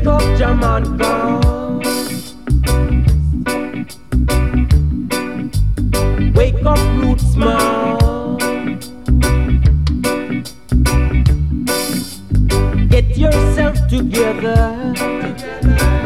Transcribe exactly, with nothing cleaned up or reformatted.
Wake up, Jamaica. Wake up, roots, man. Get yourself together.